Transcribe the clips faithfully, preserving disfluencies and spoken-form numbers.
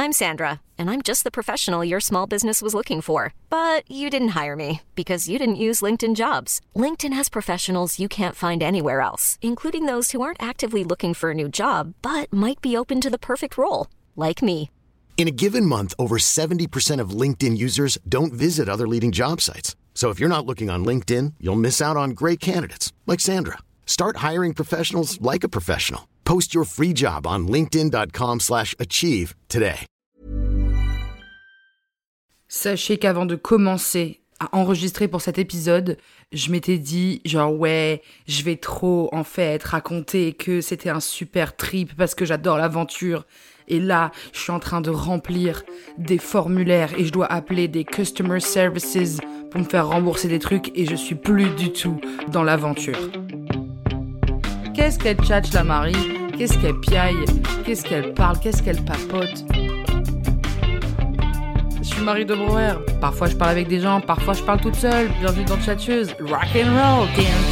I'm Sandra, and I'm just the professional your small business was looking for. But you didn't hire me because you didn't use LinkedIn Jobs. LinkedIn has professionals you can't find anywhere else, including those who aren't actively looking for a new job, but might be open to the perfect role, like me. In a given month, over seventy percent of LinkedIn users don't visit other leading job sites. So if you're not looking on LinkedIn, you'll miss out on great candidates like Sandra. Start hiring professionals like a professional. Post your free job on linkedin.com slash achieve today. Sachez qu'avant de commencer à enregistrer pour cet épisode, je m'étais dit genre ouais, je vais trop en fait raconter que c'était un super trip parce que j'adore l'aventure. Et là, je suis en train de remplir des formulaires et je dois appeler des customer services pour me faire rembourser des trucs et je suis plus du tout dans l'aventure. Qu'est-ce qu'elle tchatche la Marie ? Qu'est-ce qu'elle piaille ? Qu'est-ce qu'elle parle ? Qu'est-ce qu'elle papote ? Je suis Marie de Brouwer. Parfois je parle avec des gens, parfois je parle toute seule. Bienvenue dans Tchatcheuse. Rock and roll.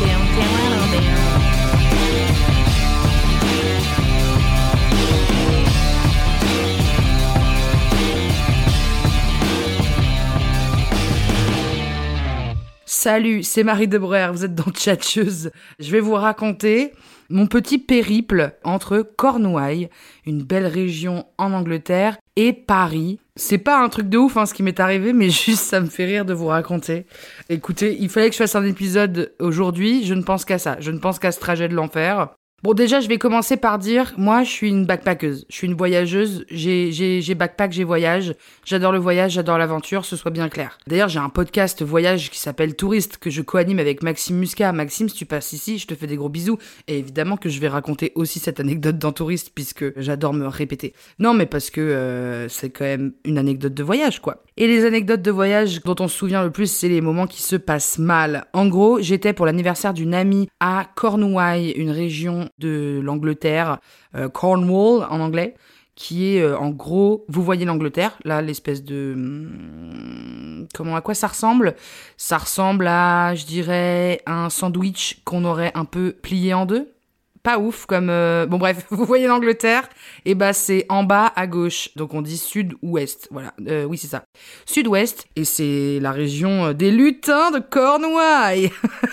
Salut, c'est Marie de Brouwer, vous êtes dans Tchatcheuse. Je vais vous raconter mon petit périple entre Cornouailles, une belle région en Angleterre, et Paris. C'est pas un truc de ouf hein, ce qui m'est arrivé, mais juste ça me fait rire de vous raconter. Écoutez, il fallait que je fasse un épisode aujourd'hui, je ne pense qu'à ça, je ne pense qu'à ce trajet de l'enfer. Bon, déjà, je vais commencer par dire, moi, je suis une backpackeuse, je suis une voyageuse, j'ai, j'ai, j'ai backpack, j'ai voyage, j'adore le voyage, j'adore l'aventure, ce soit bien clair. D'ailleurs, j'ai un podcast voyage qui s'appelle Touriste, que je co-anime avec Maxime Muscat. Maxime, si tu passes ici, je te fais des gros bisous, et évidemment que je vais raconter aussi cette anecdote dans Touriste, puisque j'adore me répéter. Non, mais parce que euh, c'est quand même une anecdote de voyage, quoi. Et les anecdotes de voyage dont on se souvient le plus, c'est les moments qui se passent mal. En gros, j'étais pour l'anniversaire d'une amie à Cornouailles, une région de l'Angleterre, euh, Cornwall en anglais, qui est euh, en gros, vous voyez l'Angleterre, là l'espèce de... Hum, comment, à quoi ça ressemble ? Ça ressemble à, je dirais, un sandwich qu'on aurait un peu plié en deux. Pas ouf comme... Euh... Bon bref, vous voyez l'Angleterre, et bah c'est en bas à gauche, donc on dit sud-ouest, voilà, euh, oui c'est ça. Sud-ouest, et c'est la région des lutins de Cornouailles.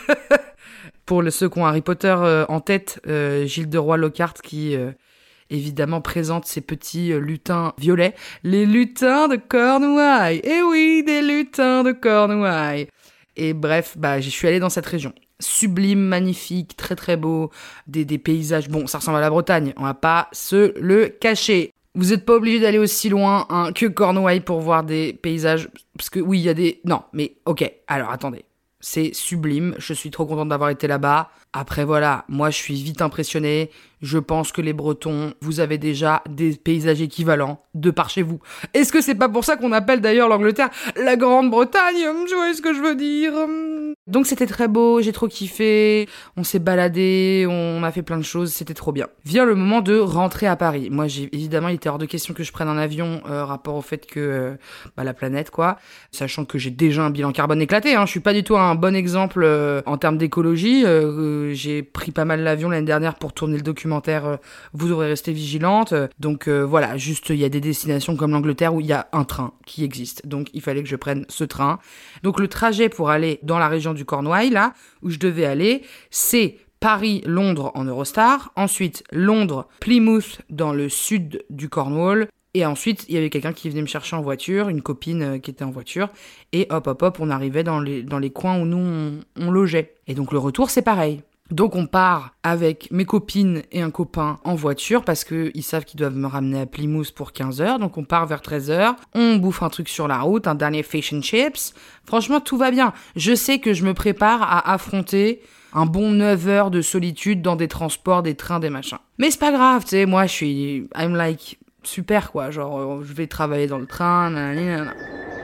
Pour ceux qui ont Harry Potter euh, en tête, euh, Gilles de Roy-Lockhart qui euh, évidemment présente ses petits euh, lutins violets. Les lutins de Cornouailles. Eh oui, des lutins de Cornouailles. Et bref, bah, je suis allée dans cette région. Sublime, magnifique, très très beau, des, des paysages, bon, ça ressemble à la Bretagne, on va pas se le cacher. Vous n'êtes pas obligé d'aller aussi loin hein, que Cornouailles pour voir des paysages, parce que oui, il y a des... Non, mais ok, alors attendez. C'est sublime, je suis trop contente d'avoir été là-bas. Après voilà, moi je suis vite impressionnée. Je pense que les Bretons, vous avez déjà des paysages équivalents de par chez vous. Est-ce que c'est pas pour ça qu'on appelle d'ailleurs l'Angleterre la Grande-Bretagne ? Je vois ce que je veux dire. Donc c'était très beau, j'ai trop kiffé. On s'est baladé, on a fait plein de choses, c'était trop bien. Vient le moment de rentrer à Paris. Moi j'ai évidemment, il était hors de question que je prenne un avion euh, rapport au fait que euh, bah, la planète quoi. Sachant que j'ai déjà un bilan carbone éclaté. Hein. Je suis pas du tout un bon exemple euh, en termes d'écologie. Euh, j'ai pris pas mal l'avion l'année dernière pour tourner le documentaire. Vous devrez rester vigilante. Donc euh, voilà, juste il y a des destinations comme l'Angleterre où il y a un train qui existe. Donc il fallait que je prenne ce train. Donc le trajet pour aller dans la région du Cornouailles, là, où je devais aller, c'est Paris-Londres en Eurostar, ensuite Londres-Plymouth dans le sud du Cornwall, et ensuite il y avait quelqu'un qui venait me chercher en voiture, une copine euh, qui était en voiture, et hop hop hop, on arrivait dans les, dans les coins où nous on, on logeait. Et donc le retour c'est pareil. Donc on part avec mes copines et un copain en voiture parce qu'ils savent qu'ils doivent me ramener à Plymouth pour quinze heures. Donc on part vers treize heures, on bouffe un truc sur la route, un dernier fish and chips. Franchement, tout va bien. Je sais que je me prépare à affronter un bon neuf heures de solitude dans des transports, des trains, des machins. Mais c'est pas grave, tu sais, moi je suis... I'm like... super quoi, genre je vais travailler dans le train, nanana.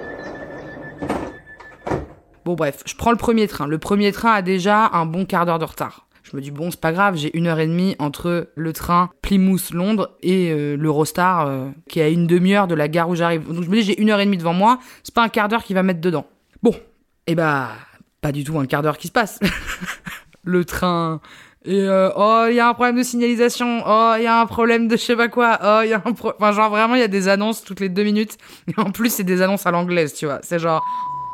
Bon bref, je prends le premier train. Le premier train a déjà un bon quart d'heure de retard. Je me dis bon, c'est pas grave, j'ai une heure et demie entre le train Plymouth-Londres et euh, l'Eurostar euh, qui est à une demi-heure de la gare où j'arrive. Donc je me dis j'ai une heure et demie devant moi, c'est pas un quart d'heure qui va mettre dedans. Bon, et bah pas du tout un quart d'heure qui se passe. Le train Et euh, oh, il y a un problème de signalisation. Oh, il y a un problème de je sais pas quoi. Oh, il y a un pro... Enfin, genre, vraiment, il y a des annonces toutes les deux minutes. Et en plus, c'est des annonces à l'anglaise, tu vois. C'est genre...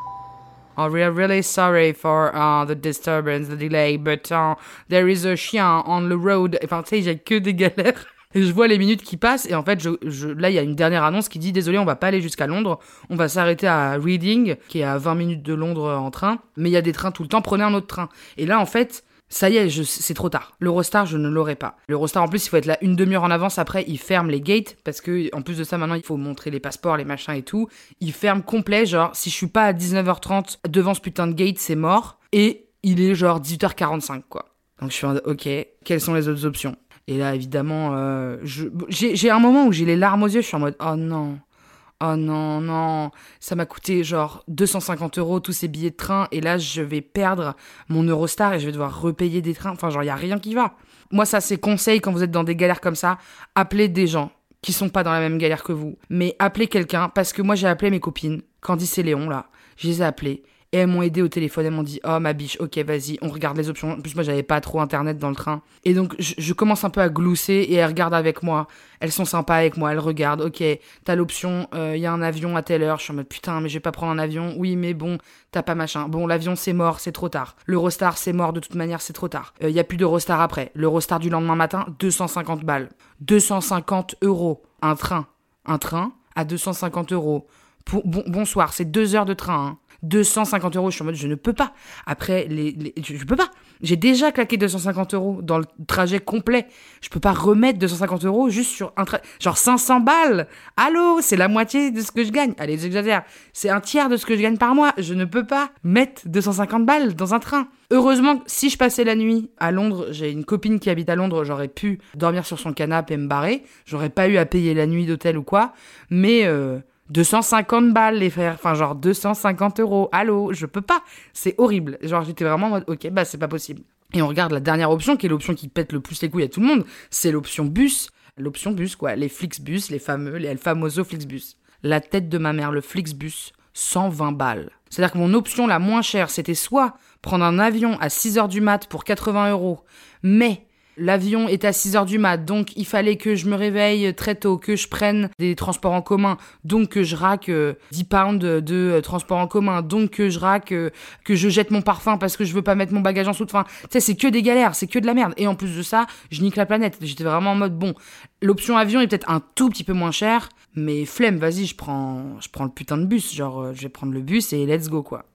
Oh, we are really sorry for uh, the disturbance, the delay, but uh, there is a chien on the road. Enfin, tu sais, il y a que des galères. Et je vois les minutes qui passent. Et en fait, je, je, là, il y a une dernière annonce qui dit « Désolé, on va pas aller jusqu'à Londres. On va s'arrêter à Reading, qui est à vingt minutes de Londres en train. Mais il y a des trains tout le temps. Prenez un autre train. » Et là, en fait... Ça y est, je, c'est trop tard. L'Eurostar, je ne l'aurai pas. L'Eurostar, en plus, il faut être là une demi-heure en avance. Après, ils ferment les gates parce que, en plus de ça, maintenant, il faut montrer les passeports, les machins et tout. Ils ferment complet. Genre, si je suis pas à dix-neuf heures trente devant ce putain de gate, c'est mort. Et il est genre dix-huit heures quarante-cinq, quoi. Donc, je suis en ok, quelles sont les autres options? Et là, évidemment, euh, je, j'ai, j'ai un moment où j'ai les larmes aux yeux. Je suis en mode, oh non. Oh non, non, ça m'a coûté genre deux cent cinquante euros tous ces billets de train et là je vais perdre mon Eurostar et je vais devoir repayer des trains. Enfin, genre, il n'y a rien qui va. Moi, ça, c'est conseil quand vous êtes dans des galères comme ça, appelez des gens qui sont pas dans la même galère que vous. Mais appelez quelqu'un, parce que moi, j'ai appelé mes copines, Candice et Léon, là, je les ai appelées. Et elles m'ont aidé au téléphone, elles m'ont dit « Oh ma biche, ok vas-y, on regarde les options. » En plus moi j'avais pas trop internet dans le train. Et donc je, je commence un peu à glousser et elles regardent avec moi. Elles sont sympas avec moi, elles regardent. Ok, t'as l'option, il euh, y a un avion à telle heure. Je suis en mode putain mais je vais pas prendre un avion. Oui mais bon, t'as pas machin. Bon l'avion c'est mort, c'est trop tard. L'Eurostar c'est mort de toute manière, c'est trop tard. Il euh, y a plus d'Eurostar après. L'Eurostar du lendemain matin, deux cent cinquante balles. deux cent cinquante euros. Un train. Un train à deux cent cinquante euros. Pour, bon, bonsoir, c'est deux heures de train, hein. deux cent cinquante euros, je suis en mode, je ne peux pas. Après, les, les, je, je peux pas. J'ai déjà claqué deux cent cinquante euros dans le trajet complet. Je peux pas remettre deux cent cinquante euros juste sur un trajet. Genre cinq cents balles. Allô, c'est la moitié de ce que je gagne. Allez, j'exagère. C'est un tiers de ce que je gagne par mois. Je ne peux pas mettre deux cent cinquante balles dans un train. Heureusement, si je passais la nuit à Londres, j'ai une copine qui habite à Londres, j'aurais pu dormir sur son canapé et me barrer. J'aurais pas eu à payer la nuit d'hôtel ou quoi. Mais, euh, deux cent cinquante balles, les frères. Enfin, genre deux cent cinquante euros. Allô, je peux pas. C'est horrible. Genre, j'étais vraiment en mode, ok, bah, c'est pas possible. Et on regarde la dernière option, qui est l'option qui pète le plus les couilles à tout le monde. C'est l'option bus. L'option bus, quoi. Les Flixbus, les fameux, les El Famoso Flixbus. La tête de ma mère, le Flixbus, cent vingt balles. C'est-à-dire que mon option la moins chère, c'était soit prendre un avion à six heures du mat pour quatre-vingts euros, mais l'avion est à six heures du mat, donc il fallait que je me réveille très tôt, que je prenne des transports en commun, donc que je raque euh, dix pounds de, de euh, transports en commun, donc que je raque, euh, que je jette mon parfum parce que je veux pas mettre mon bagage en soute. Enfin, tu sais, c'est que des galères, c'est que de la merde. Et en plus de ça, je nique la planète. J'étais vraiment en mode, bon, l'option avion est peut-être un tout petit peu moins chère, mais flemme, vas-y, je prends, je prends le putain de bus. Genre, euh, je vais prendre le bus et let's go, quoi.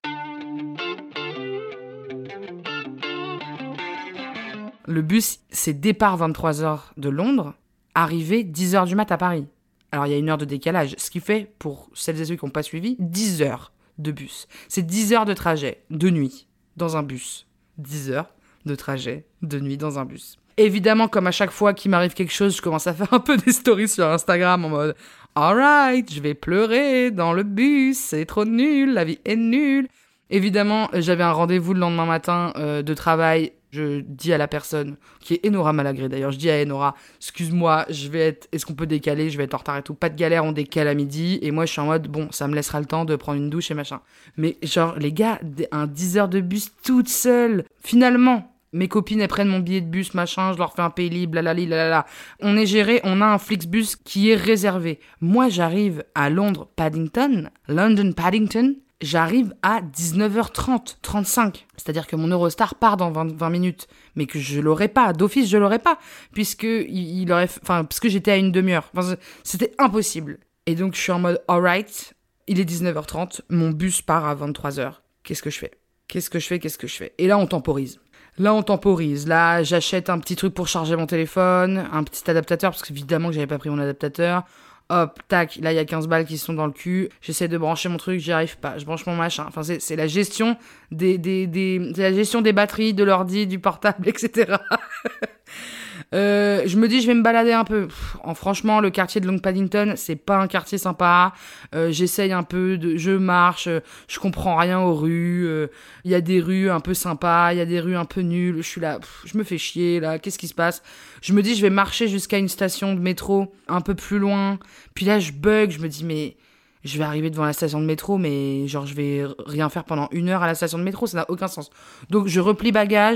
Le bus, c'est départ vingt-trois heures de Londres, arrivée dix heures du mat à Paris. Alors, il y a une heure de décalage, ce qui fait, pour celles et ceux qui n'ont pas suivi, dix heures de bus. C'est dix heures de trajet, de nuit, dans un bus. dix heures de trajet, de nuit, dans un bus. Évidemment, comme à chaque fois qu'il m'arrive quelque chose, je commence à faire un peu des stories sur Instagram en mode « Alright, je vais pleurer dans le bus, c'est trop nul, la vie est nulle ». Évidemment, j'avais un rendez-vous le lendemain matin euh, de travail. Je dis à la personne, qui est Enora Malagré d'ailleurs, je dis à Enora, excuse-moi, je vais être, est-ce qu'on peut décaler, je vais être en retard et tout, pas de galère, on décale à midi, et moi je suis en mode, bon, ça me laissera le temps de prendre une douche et machin. Mais genre, les gars, un dix heures de bus toute seule, finalement, mes copines, elles prennent mon billet de bus, machin, je leur fais un pays libre, lalali, lalala. On est géré, on a un Flixbus qui est réservé. Moi, j'arrive à Londres, Paddington, London, Paddington, j'arrive à dix-neuf heures trente, trente-cinq. C'est-à-dire que mon Eurostar part dans vingt, vingt minutes. Mais que je l'aurais pas. D'office, je l'aurais pas. Puisque il, il aurait, enfin, parce que j'étais à une demi-heure. Enfin, c'était impossible. Et donc, je suis en mode, alright, il est dix-neuf heures trente, mon bus part à vingt-trois heures. Qu'est-ce que je fais? Qu'est-ce que je fais? Qu'est-ce que je fais? Et là, on temporise. Là, on temporise. Là, j'achète un petit truc pour charger mon téléphone, un petit adaptateur, parce qu'évidemment que j'avais pas pris mon adaptateur. Hop, tac, là il y a quinze balles qui sont dans le cul, j'essaie de brancher mon truc, j'y arrive pas, je branche mon machin, enfin c'est, c'est la gestion des, des, des, c'est la gestion des batteries, de l'ordi, du portable, et cetera. Euh, je me dis, je vais me balader un peu. Pff, en, franchement, le quartier de Long Paddington, c'est pas un quartier sympa. Euh, j'essaye un peu, de, je marche, euh, je comprends rien aux rues. Il euh, y a des rues un peu sympas, il y a des rues un peu nulles. Je suis là, pff, je me fais chier là. Qu'est-ce qui se passe? Je me dis, je vais marcher jusqu'à une station de métro un peu plus loin. Puis là, je bug. Je me dis, mais je vais arriver devant la station de métro, mais genre, je vais rien faire pendant une heure à la station de métro. Ça n'a aucun sens. Donc, je replie bagage.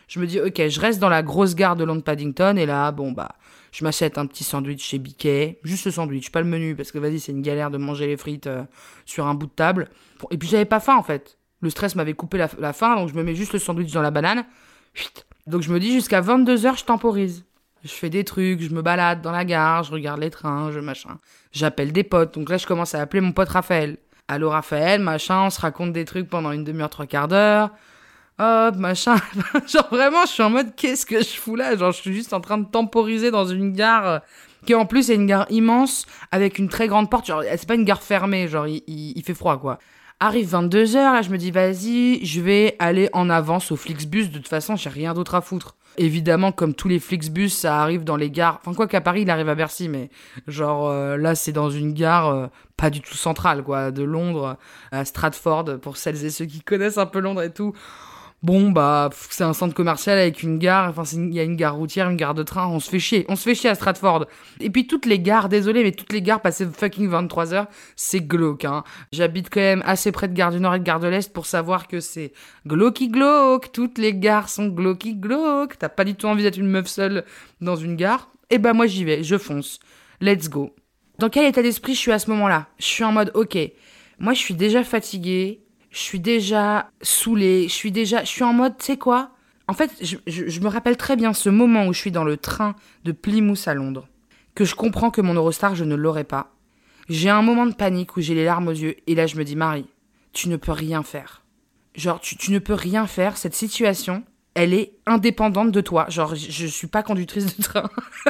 Je me dis, ok, je reste dans la grosse gare de Londres Paddington, et là, bon, bah, je m'achète un petit sandwich chez Biquet, juste le sandwich, pas le menu, parce que vas-y, c'est une galère de manger les frites euh, sur un bout de table. Et puis, j'avais pas faim, en fait. Le stress m'avait coupé la, la faim, donc je me mets juste le sandwich dans la banane. Chut. Donc, je me dis, jusqu'à vingt-deux heures, je temporise. Je fais des trucs, je me balade dans la gare, je regarde les trains, je machin. J'appelle des potes, donc là, je commence à appeler mon pote Raphaël. Allô Raphaël, machin, on se raconte des trucs pendant une demi-heure, trois quarts d'heure. Hop, machin. Genre vraiment, je suis en mode, qu'est-ce que je fous là ? Genre, je suis juste en train de temporiser dans une gare qui en plus est une gare immense avec une très grande porte. Genre, c'est pas une gare fermée, genre, il, il, il fait froid, quoi. Arrive vingt-deux heures, là, je me dis, vas-y, je vais aller en avance au Flixbus. De toute façon, j'ai rien d'autre à foutre. Évidemment, comme tous les Flixbus, ça arrive dans les gares. Enfin, quoi qu'à Paris, il arrive à Bercy, mais genre, euh, là, c'est dans une gare euh, pas du tout centrale, quoi, de Londres à Stratford, pour celles et ceux qui connaissent un peu Londres et tout. Bon, bah, c'est un centre commercial avec une gare, enfin, il y a une gare routière, une gare de train, on se fait chier, on se fait chier à Stratford. Et puis toutes les gares, désolé, mais toutes les gares passées fucking vingt-trois heures, c'est glauque, hein. J'habite quand même assez près de Gare du Nord et de Gare de l'Est pour savoir que c'est glauky glauque, toutes les gares sont glauky glauque, t'as pas du tout envie d'être une meuf seule dans une gare. Et bah moi j'y vais, je fonce, let's go. Dans quel état d'esprit je suis à ce moment-là ? Je suis en mode, ok, moi je suis déjà fatiguée, je suis déjà saoulée, je suis déjà... Je suis en mode, tu sais quoi ? En fait, je, je, je me rappelle très bien ce moment où je suis dans le train de Plymouth à Londres, que je comprends que mon Eurostar, je ne l'aurai pas. J'ai un moment de panique où j'ai les larmes aux yeux, et là je me dis, Marie, tu ne peux rien faire. Genre, tu, tu ne peux rien faire, cette situation, elle est indépendante de toi. Genre, je, je suis pas conductrice de train.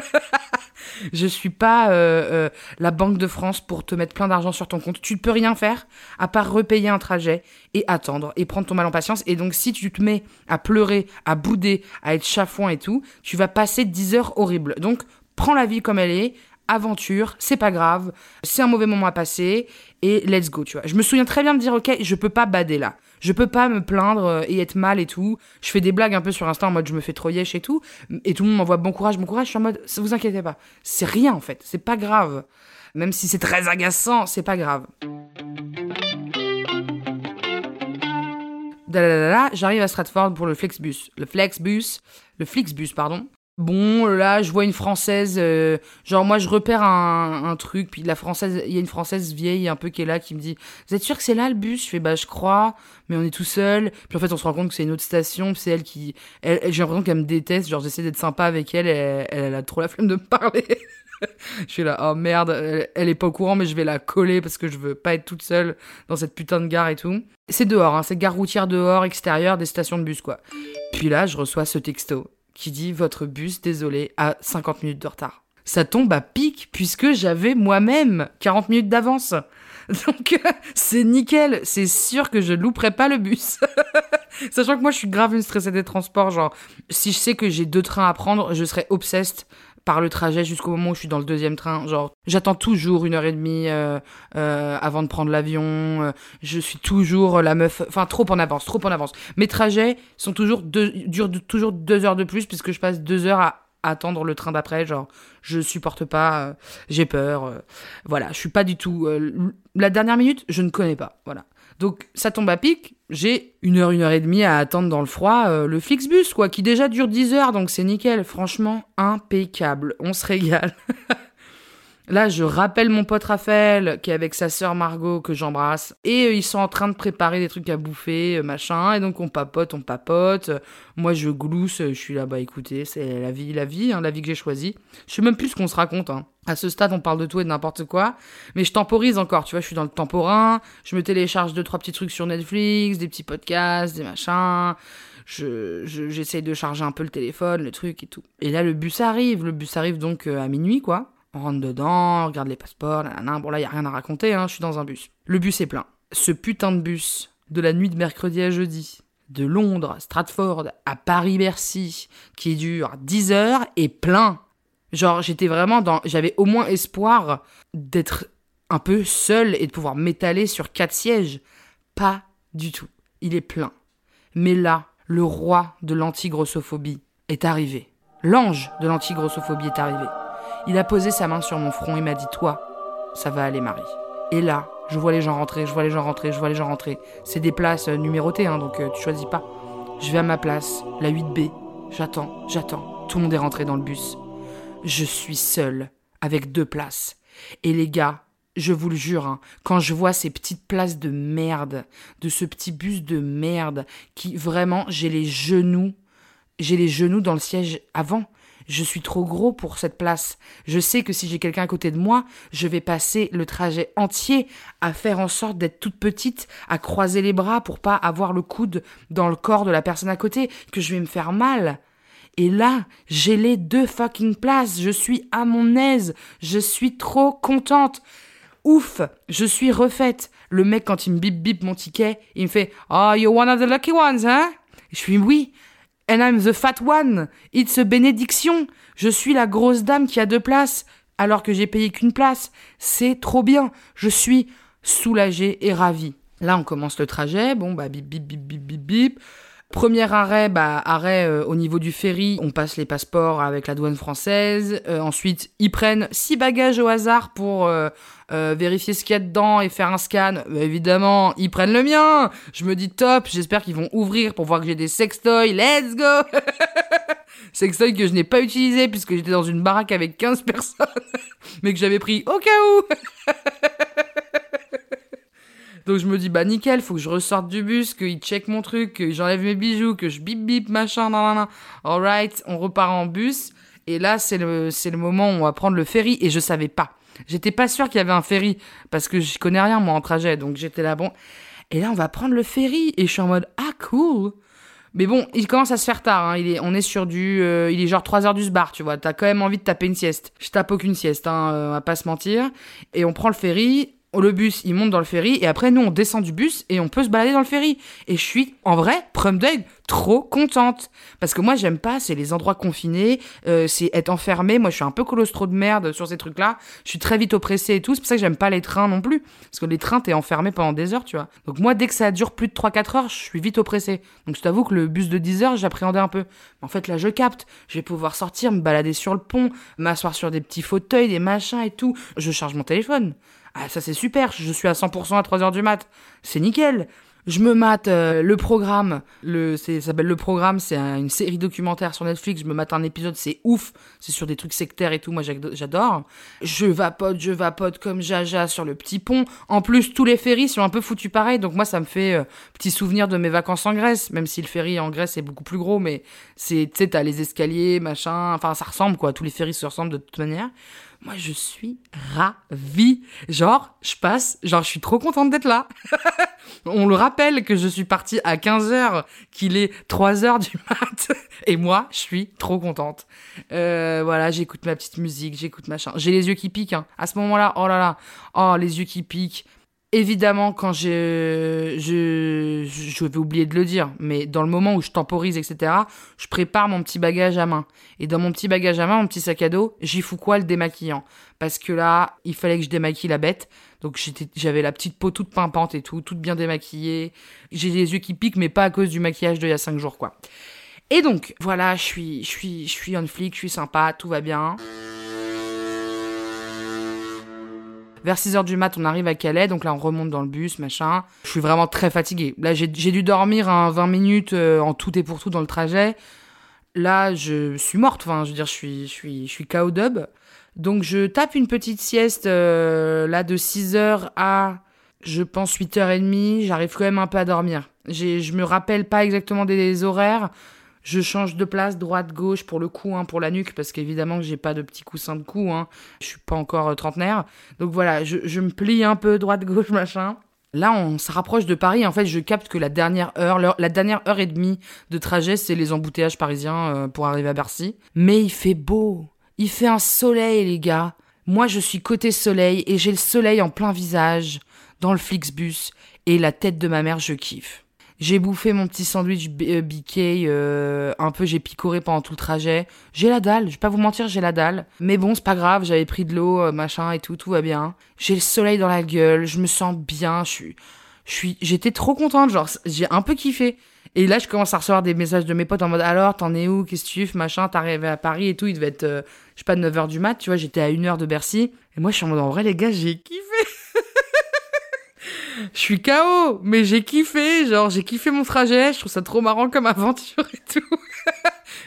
Je suis pas euh, euh, la Banque de France pour te mettre plein d'argent sur ton compte. Tu ne peux rien faire à part repayer un trajet et attendre et prendre ton mal en patience. Et donc, si tu te mets à pleurer, à bouder, à être chafouin et tout, tu vas passer dix heures horribles. Donc, prends la vie comme elle est, aventure, c'est pas grave, c'est un mauvais moment à passer et let's go, tu vois. Je me souviens très bien de dire, ok, je peux pas bader là. Je peux pas me plaindre et être mal et tout. Je fais des blagues un peu sur Insta en mode je me fais trop yesh et tout. Et tout le monde m'envoie bon courage, bon courage. Je suis en mode, ça vous inquiétez pas. C'est rien en fait. C'est pas grave. Même si c'est très agaçant, c'est pas grave. Dalalala, j'arrive à Stratford pour le Flixbus. Le Flixbus. Le Flixbus, pardon. Bon, là, je vois une Française, euh, genre moi je repère un, un truc, puis la Française, il y a une Française vieille un peu qui est là, qui me dit « Vous êtes sûr que c'est là le bus ?» Je fais « Bah je crois, mais on est tout seul. » Puis en fait on se rend compte que c'est une autre station, puis c'est elle qui... Elle, elle, j'ai l'impression qu'elle me déteste, genre j'essaie d'être sympa avec elle, et elle, elle, elle a trop la flemme de me parler. Je suis là « Oh merde, elle, elle est pas au courant, mais je vais la coller parce que je veux pas être toute seule dans cette putain de gare et tout. » C'est dehors, hein, c'est gare routière dehors, extérieure, des stations de bus quoi. Puis là je reçois ce texto qui dit « Votre bus, désolé, a cinquante minutes de retard ». Ça tombe à pic, puisque j'avais moi-même quarante minutes d'avance. Donc, c'est nickel. C'est sûr que je louperai pas le bus. Sachant que moi, je suis grave une stressée des transports. Genre, si je sais que j'ai deux trains à prendre, je serais obsessed par le trajet jusqu'au moment où je suis dans le deuxième train. Genre, j'attends toujours une heure et demie euh, euh, avant de prendre l'avion. Euh, je suis toujours la meuf... Enfin, trop en avance, trop en avance. Mes trajets sont toujours deux, durent de, toujours deux heures de plus puisque je passe deux heures à attendre le train d'après. Genre, je supporte pas, euh, j'ai peur. Euh, voilà, je suis pas du tout... Euh, la dernière minute, je ne connais pas. Voilà. Donc, ça tombe à pic. J'ai une heure, une heure et demie à attendre dans le froid euh, le Flixbus, quoi, qui déjà dure dix heures, donc c'est nickel. Franchement, impeccable. On se régale. Là, je rappelle mon pote Raphaël, qui est avec sa sœur Margot, que j'embrasse. Et euh, ils sont en train de préparer des trucs à bouffer, euh, machin. Et donc, on papote, on papote. Moi, je glousse. Je suis là, bah écoutez, c'est la vie, la vie, hein, la vie que j'ai choisie. Je sais même plus ce qu'on se raconte, hein. À ce stade, on parle de tout et de n'importe quoi. Mais je temporise encore, tu vois, je suis dans le temporin. Je me télécharge deux, trois petits trucs sur Netflix, des petits podcasts, des machins. Je, je, j'essaye de charger un peu le téléphone, le truc et tout. Et là, le bus arrive. Le bus arrive donc euh, à minuit, quoi. On rentre dedans, on regarde les passeports, nanana. Bon, là, y a rien à raconter, hein, je suis dans un bus. Le bus est plein. Ce putain de bus, de la nuit de mercredi à jeudi, de Londres à Stratford à Paris-Bercy, qui dure dix heures, est plein. Genre, j'étais vraiment dans... J'avais au moins espoir d'être un peu seule et de pouvoir m'étaler sur quatre sièges. Pas du tout. Il est plein. Mais là, le roi de l'anti-grossophobie est arrivé. L'ange de l'anti-grossophobie est arrivé. Il a posé sa main sur mon front et m'a dit « Toi, ça va aller, Marie. » Et là, je vois les gens rentrer, je vois les gens rentrer, je vois les gens rentrer. C'est des places euh, numérotées, hein, donc euh, tu choisis pas. Je vais à ma place, la huit B. j'attends, j'attends. Tout le monde est rentré dans le bus. Je suis seule, avec deux places. Et les gars, je vous le jure, hein, quand je vois ces petites places de merde, de ce petit bus de merde, qui vraiment, j'ai les genoux, j'ai les genoux dans le siège avant. Je suis trop gros pour cette place. Je sais que si j'ai quelqu'un à côté de moi, je vais passer le trajet entier à faire en sorte d'être toute petite, à croiser les bras pour pas avoir le coude dans le corps de la personne à côté, que je vais me faire mal. Et là, j'ai les deux fucking places. Je suis à mon aise. Je suis trop contente. Ouf, je suis refaite. Le mec, quand il me bip bip mon ticket, il me fait « Oh, you're one of the lucky ones, hein ?» Je suis « Oui. And I'm the fat one. It's a bénédiction. Je suis la grosse dame qui a deux places, alors que j'ai payé qu'une place. C'est trop bien. Je suis soulagée et ravie. » Là, on commence le trajet. Bon, bah, bip, bip, bip, bip, bip, bip. Premier arrêt, bah, arrêt euh, au niveau du ferry. On passe les passeports avec la douane française. Euh, ensuite, ils prennent six bagages au hasard pour euh, euh, vérifier ce qu'il y a dedans et faire un scan. Euh, évidemment, ils prennent le mien. Je me dis top. J'espère qu'ils vont ouvrir pour voir que j'ai des sextoys. Let's go. Sextoys que je n'ai pas utilisé puisque j'étais dans une baraque avec quinze personnes, mais que j'avais pris au cas où. Donc je me dis, bah nickel, faut que je ressorte du bus, qu'ils check mon truc, que j'enlève mes bijoux, que je bip bip, machin, nan nan nan. Alright, on repart en bus. Et là, c'est le, c'est le moment où on va prendre le ferry. Et je savais pas. J'étais pas sûre qu'il y avait un ferry. Parce que je connais rien, moi, en trajet. Donc j'étais là, bon. Et là, on va prendre le ferry. Et je suis en mode, ah, cool. Mais bon, il commence à se faire tard. Hein. Il est, on est sur du... Euh, il est genre trois heures du sbar, tu vois. T'as quand même envie de taper une sieste. Je tape aucune sieste, hein, euh, on va pas se mentir. Et on prend le ferry... Le bus, il monte dans le ferry et après, nous, on descend du bus et on peut se balader dans le ferry. Et je suis, en vrai, prum d'œil, trop contente. Parce que moi, j'aime pas, c'est les endroits confinés, euh, c'est être enfermé. Moi, je suis un peu colostro de merde sur ces trucs-là. Je suis très vite oppressée et tout. C'est pour ça que j'aime pas les trains non plus. Parce que les trains, t'es enfermé pendant des heures, tu vois. Donc moi, dès que ça dure plus de trois quatre heures, je suis vite oppressée. Donc je t'avoue que le bus de dix heures, j'appréhendais un peu. Mais en fait, là, je capte. Je vais pouvoir sortir, me balader sur le pont, m'asseoir sur des petits fauteuils, des machins et tout. Je charge mon téléphone. Ah, ça c'est super, je suis à cent pour cent à trois heures du mat. C'est nickel. Je me mate euh, le programme. Le, c'est, ça s'appelle Le Programme, c'est un, une série documentaire sur Netflix. Je me mate un épisode, c'est ouf. C'est sur des trucs sectaires et tout, moi j'adore. Je vapote, je vapote comme jaja sur le petit pont. En plus, tous les ferries sont un peu foutus pareil. Donc moi, ça me fait euh, petit souvenir de mes vacances en Grèce. Même si le ferry en Grèce est beaucoup plus gros. Mais c'est, tu sais, t'as les escaliers, machin. Enfin, ça ressemble quoi. Tous les ferries se ressemblent de toute manière. Moi, je suis ravie. Genre, je passe, genre, je suis trop contente d'être là. On le rappelle que je suis partie à quinze heures, qu'il est trois heures du mat. Et moi, je suis trop contente. Euh, voilà, j'écoute ma petite musique, j'écoute machin. J'ai les yeux qui piquent, hein. À ce moment-là, oh là là, oh, les yeux qui piquent. Évidemment, quand je, je, je vais oublier de le dire, mais dans le moment où je temporise, et cetera, je prépare mon petit bagage à main. Et dans mon petit bagage à main, mon petit sac à dos, j'y fous quoi? Le démaquillant. Parce que là, il fallait que je démaquille la bête. Donc j'étais, j'avais la petite peau toute pimpante et tout, toute bien démaquillée. J'ai les yeux qui piquent, mais pas à cause du maquillage d'il y a cinq jours, quoi. Et donc, voilà, je suis, je suis, je suis on flic, je suis sympa, tout va bien. Vers six heures du mat, on arrive à Calais, donc là on remonte dans le bus, machin. Je suis vraiment très fatiguée. Là j'ai, j'ai dû dormir hein, vingt minutes euh, en tout et pour tout dans le trajet. Là je suis morte, enfin je veux dire je suis, je suis, je suis K O dub. Donc je tape une petite sieste euh, là de six heures à je pense huit heures trente. J'arrive quand même un peu à dormir. J'ai, je me rappelle pas exactement des, des horaires. Je change de place, droite, gauche, pour le cou, hein, pour la nuque, parce qu'évidemment que j'ai pas de petit coussin de cou, hein. Je suis pas encore euh, trentenaire. Donc voilà, je, je me plie un peu, droite, gauche, machin. Là, on se rapproche de Paris. En fait, je capte que la dernière heure, l'heure, la dernière heure et demie de trajet, c'est les embouteillages parisiens euh, pour arriver à Bercy. Mais il fait beau. Il fait un soleil, les gars. Moi, je suis côté soleil et j'ai le soleil en plein visage, dans le Flixbus. Et la tête de ma mère, je kiffe. J'ai bouffé mon petit sandwich B K, euh, un peu j'ai picoré pendant tout le trajet. J'ai la dalle, je vais pas vous mentir, j'ai la dalle. Mais bon, c'est pas grave, j'avais pris de l'eau, euh, machin et tout, tout va bien. J'ai le soleil dans la gueule, je me sens bien, je suis... Je suis, j'étais trop contente, genre, j'ai un peu kiffé. Et là, je commence à recevoir des messages de mes potes en mode, alors, t'en es où, qu'est-ce que tu fais, machin, t'es arrivé à Paris et tout, il devait être, euh, je sais pas, neuf heures du mat, tu vois, j'étais à une heure de Bercy. Et moi, je suis en mode, en vrai, les gars, j'ai kiffé. Je suis K O, mais j'ai kiffé, genre, j'ai kiffé mon trajet, je trouve ça trop marrant comme aventure et tout.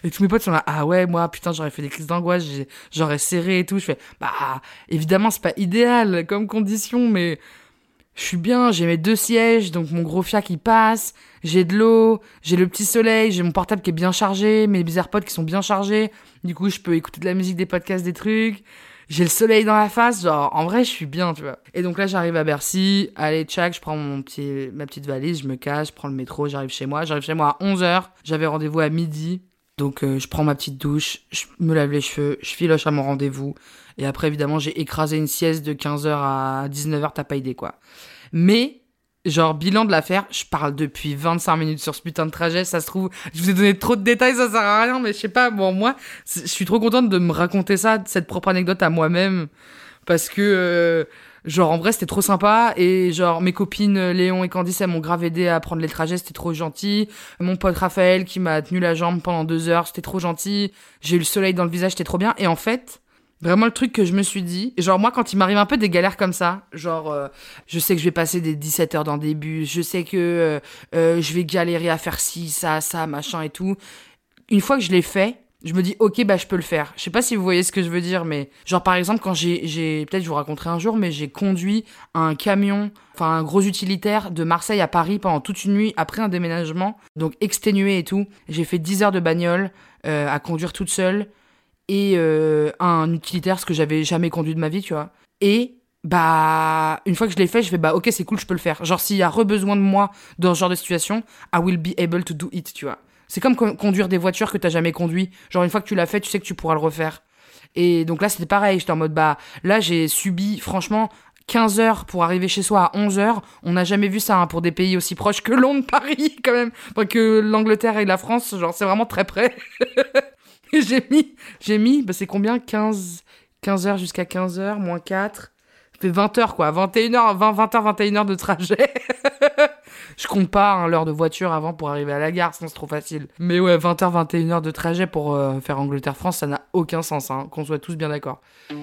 Et tous mes potes sont là, ah ouais, moi, putain, j'aurais fait des crises d'angoisse, j'ai, j'aurais serré et tout. Je fais, bah, évidemment, c'est pas idéal comme condition, mais je suis bien, j'ai mes deux sièges, donc mon gros fiac, il passe, j'ai de l'eau, j'ai le petit soleil, j'ai mon portable qui est bien chargé, mes AirPods qui sont bien chargés. Du coup, je peux écouter de la musique, des podcasts, des trucs. J'ai le soleil dans la face, genre, en vrai, je suis bien, tu vois. Et donc là, j'arrive à Bercy, allez, tchac, je prends mon petit, ma petite valise, je me cache, je prends le métro, j'arrive chez moi. J'arrive chez moi à onze heures, j'avais rendez-vous à midi. Donc euh, je prends ma petite douche, je me lave les cheveux, je filoche à mon rendez-vous. Et après, évidemment, j'ai écrasé une sieste de quinze heures à dix-neuf heures, t'as pas idée, quoi. Mais, genre, bilan de l'affaire, je parle depuis vingt-cinq minutes sur ce putain de trajet, ça se trouve, je vous ai donné trop de détails, ça sert à rien, mais je sais pas, bon, moi, je suis trop contente de me raconter ça, cette propre anecdote à moi-même, parce que... Euh, Genre, en vrai, c'était trop sympa. Et genre, mes copines Léon et Candice, elles m'ont grave aidé à prendre les trajets. C'était trop gentil. Mon pote Raphaël qui m'a tenu la jambe pendant deux heures. C'était trop gentil. J'ai eu le soleil dans le visage. C'était trop bien. Et en fait, vraiment le truc que je me suis dit, genre moi, quand il m'arrive un peu des galères comme ça, genre, euh, je sais que je vais passer des dix-sept heures dans des bus. Je sais que euh, euh, je vais galérer à faire ci, ça, ça, machin et tout. Une fois que je l'ai fait, je me dis, ok, bah, je peux le faire. Je sais pas si vous voyez ce que je veux dire, mais genre, par exemple, quand j'ai, j'ai, peut-être je vous raconterai un jour, mais j'ai conduit un camion, enfin, un gros utilitaire de Marseille à Paris pendant toute une nuit après un déménagement, donc exténué et tout. J'ai fait dix heures de bagnole, euh, à conduire toute seule, et, euh, un utilitaire, ce que j'avais jamais conduit de ma vie, tu vois. Et, bah, une fois que je l'ai fait, je fais, bah, ok, c'est cool, je peux le faire. Genre, s'il y a re-besoin de moi dans ce genre de situation, I will be able to do it, tu vois. C'est comme co- conduire des voitures que t'as jamais conduit. Genre, une fois que tu l'as fait, tu sais que tu pourras le refaire. Et donc là, c'était pareil. J'étais en mode, bah, là, j'ai subi, franchement, quinze heures pour arriver chez soi à onze heures. On n'a jamais vu ça, hein, pour des pays aussi proches que Londres, Paris, quand même. Enfin, que l'Angleterre et la France. Genre, c'est vraiment très près. Et j'ai mis, j'ai mis, bah, c'est combien? quinze, quinze heures jusqu'à quinze heures, moins quatre. Ça fait vingt heures, quoi. vingt et une heures, vingt, vingt heures, vingt et une heures de trajet. Je compte pas, hein, l'heure de voiture avant pour arriver à la gare, sinon c'est trop facile. Mais ouais, vingt heures, vingt et une heures de trajet pour euh, faire Angleterre-France, ça n'a aucun sens, hein, qu'on soit tous bien d'accord.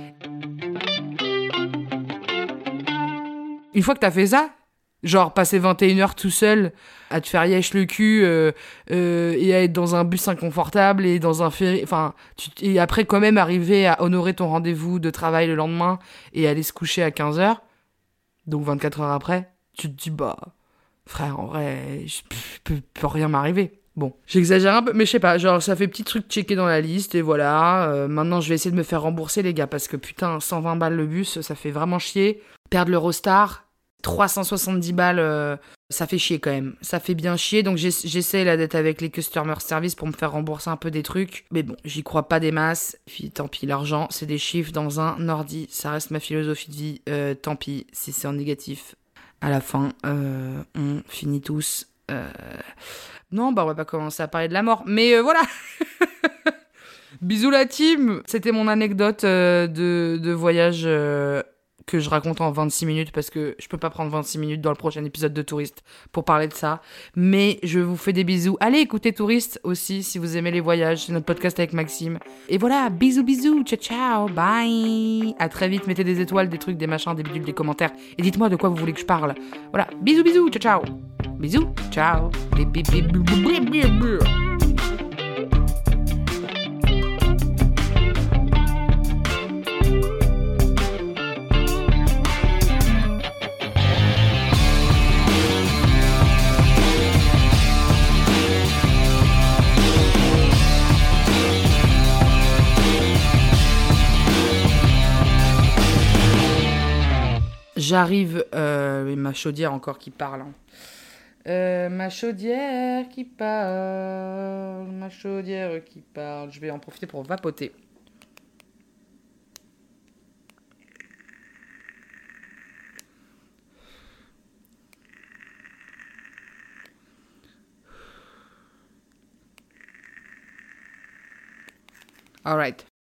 Une fois que t'as fait ça, genre passer vingt et une heures tout seul, à te faire yèche le cul, euh, euh, et à être dans un bus inconfortable, et dans un ferry, enfin, tu, et après quand même arriver à honorer ton rendez-vous de travail le lendemain, et aller se coucher à quinze heures, donc vingt-quatre heures après, tu te dis, bah... Frère, en vrai, je peux, peut rien m'arriver. Bon, j'exagère un peu, mais je sais pas, genre ça fait petit truc checké dans la liste, et voilà. Euh, maintenant, je vais essayer de me faire rembourser, les gars, parce que putain, cent vingt balles le bus, ça fait vraiment chier. Perdre l'Eurostar, trois cent soixante-dix balles, euh, ça fait chier quand même. Ça fait bien chier, donc j'essaie là d'être avec les customer service pour me faire rembourser un peu des trucs. Mais bon, j'y crois pas des masses. Puis tant pis, l'argent, c'est des chiffres dans un ordi. Ça reste ma philosophie de vie. Euh, tant pis, si c'est en négatif. À la fin, euh, on finit tous... Euh... Non, bah on va pas commencer à parler de la mort, mais euh, voilà. Bisous la team. C'était mon anecdote euh, de, de voyage euh, que je raconte en vingt-six minutes, parce que je peux pas prendre vingt-six minutes dans le prochain épisode de Touriste pour parler de ça. Mais je vous fais des bisous. Allez écouter Touriste aussi si vous aimez les voyages. C'est notre podcast avec Maxime. Et voilà, bisous bisous, ciao ciao, bye. À très vite, mettez des étoiles, des trucs, des machins, des bidules, des commentaires. Et dites-moi de quoi vous voulez que je parle. Voilà, bisous bisous, ciao ciao. Bisous, ciao. J'arrive, euh, et ma chaudière encore qui parle. Hein. Euh, ma chaudière qui parle, ma chaudière qui parle. Je vais en profiter pour vapoter. Alright.